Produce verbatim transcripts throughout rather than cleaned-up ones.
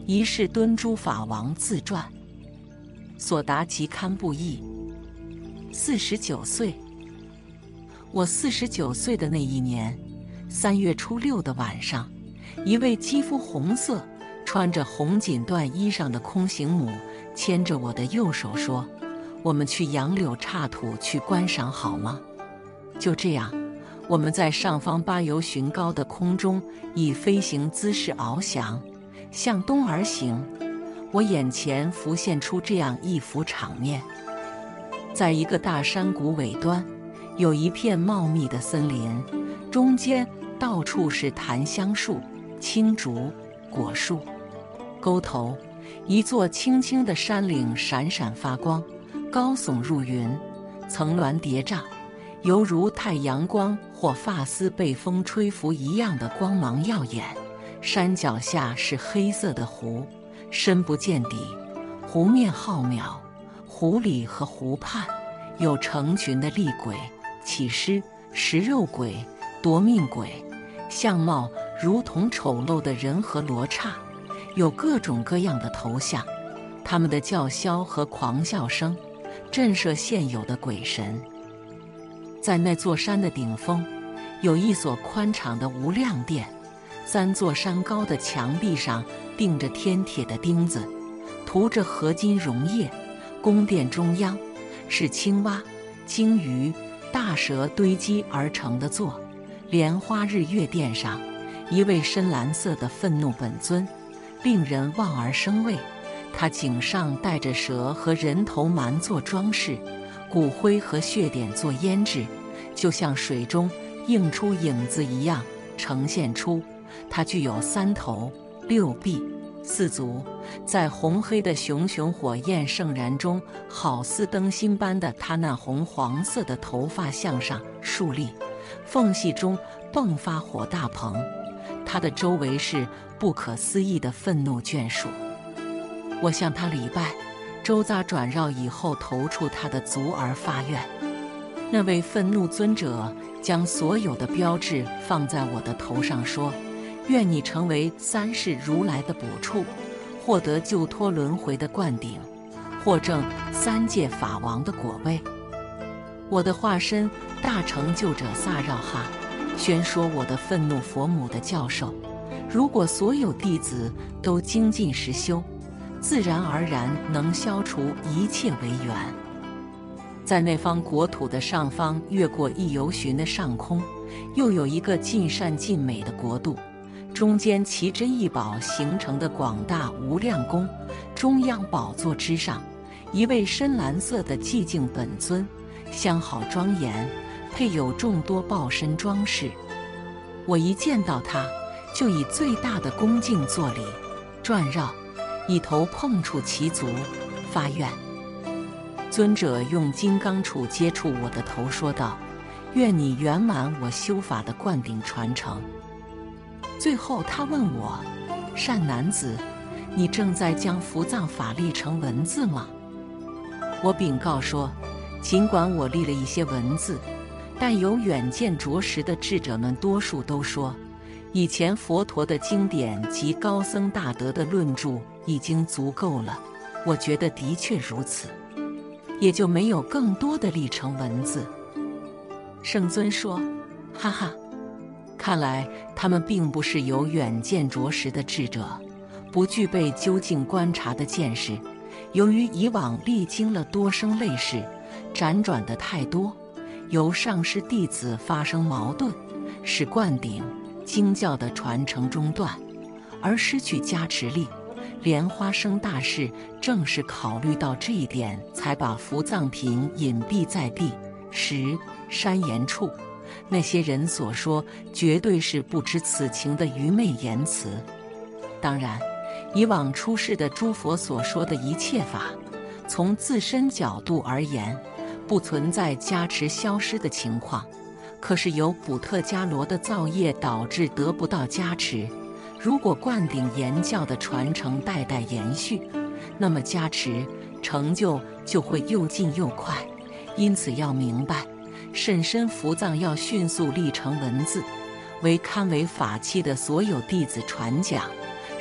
一世敦珠法王自传，所达期刊布译。四十九岁，我四十九岁的那一年三月初六的晚上，一位肌肤红色、穿着红锦缎衣裳的空行母牵着我的右手说：“我们去杨柳岔土去观赏好吗？”就这样，我们在上方八由旬高的空中以飞行姿势翱翔，向东而行。我眼前浮现出这样一幅场面：在一个大山谷尾端，有一片茂密的森林，中间到处是檀香树、青竹、果树。沟头，一座青青的山岭闪闪发光，高耸入云，层峦叠嶂，犹如太阳光或发丝被风吹拂一样的光芒耀眼。山脚下是黑色的湖，深不见底，湖面浩渺，湖里和湖畔有成群的厉鬼、乞尸、食肉鬼、夺命鬼，相貌如同丑陋的人和罗刹，有各种各样的头像。他们的叫嚣和狂笑声震慑现有的鬼神。在那座山的顶峰，有一所宽敞的无量殿，三座山高的墙壁上钉着天铁的钉子，涂着合金溶液。宫殿中央是青蛙、鲸鱼、大蛇堆积而成的座。莲花日月殿上，一位深蓝色的愤怒本尊，令人望而生畏。他颈上带着蛇和人头蛮做装饰，骨灰和血点做腌制，就像水中映出影子一样呈现出。它具有三头、六臂、四足，在红黑的熊熊火焰盛燃中，好似灯芯般的它那红黄色的头发向上竖立，缝隙中迸发火大棚。它的周围是不可思议的愤怒眷属。我向他礼拜，周匝转绕以后，投触他的足而发愿。那位愤怒尊者将所有的标志放在我的头上，说：“愿你成为三世如来的补处，获得救脱轮回的灌顶，获证三界法王的果位。”我的化身大成就者萨绕哈宣说我的愤怒佛母的教授：如果所有弟子都精进实修，自然而然能消除一切违缘。在那方国土的上方，越过一由旬的上空，又有一个尽善尽美的国度，中间奇珍异宝形成的广大无量宫，中央宝座之上，一位深蓝色的寂静本尊，相好庄严，配有众多报身装饰。我一见到他，就以最大的恭敬作礼，转绕，以头碰触其足，发愿。尊者用金刚杵接触我的头，说道：“愿你圆满我修法的灌顶传承。”最后他问我：“善男子，你正在将伏藏法立成文字吗？”我禀告说：“尽管我立了一些文字，但有远见卓识的智者们多数都说，以前佛陀的经典及高僧大德的论著已经足够了。我觉得的确如此，也就没有更多的立成文字。”圣尊说：“哈哈，看来他们并不是有远见卓识的智者，不具备究竟观察的见识。由于以往历经了多生类世，辗转的太多，由上师弟子发生矛盾，使灌顶经教的传承中断，而失去加持力。莲花生大士正是考虑到这一点，才把伏藏品隐蔽在第十山岩处。那些人所说，绝对是不知此情的愚昧言辞。当然，以往出世的诸佛所说的一切法，从自身角度而言，不存在加持消失的情况。可是由补特伽罗的造业导致得不到加持。如果灌顶言教的传承代代延续，那么加持成就就会又近又快。因此要明白，甚深伏藏要迅速立成文字，为堪为法器的所有弟子传讲，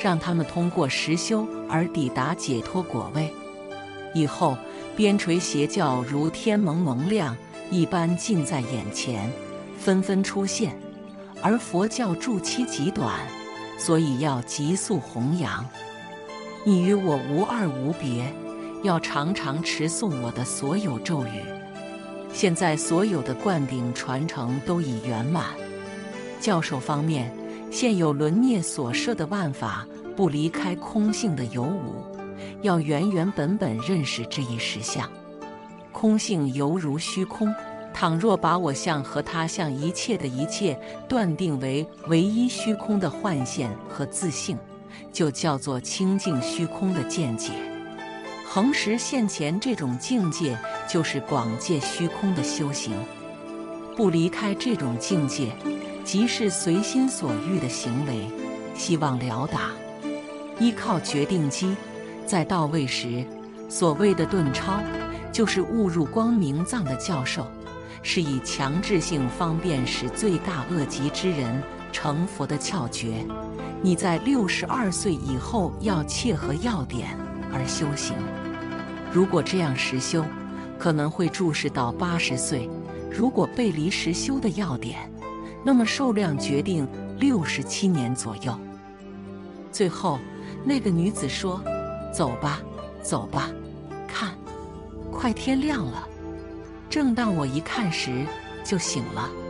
让他们通过实修而抵达解脱果位。以后，边陲邪教如天蒙蒙亮一般近在眼前，纷纷出现，而佛教住期极短，所以要急速弘扬。你与我无二无别，要常常持诵我的所有咒语。现在所有的灌顶传承都已圆满。教授方面，现有轮涅所设的万法不离开空性的有五，要原原本本认识这一实相。空性犹如虚空，倘若把我相和他相一切的一切断定为唯一虚空的幻现和自性，就叫做清净虚空的见解。恒时现前这种境界，就是广界虚空的修行。不离开这种境界，即是随心所欲的行为，希望了达。依靠决定机，在到位时，所谓的顿超，就是误入光明藏的教授，是以强制性方便使罪大恶极之人成佛的窍诀。你在六十二岁以后要切合要点而修行。如果这样实修，可能会注视到八十岁。如果背离实修的要点，那么寿量决定六十七年左右。最后，那个女子说：“走吧，走吧，看，快天亮了。”正当我一看时，就醒了。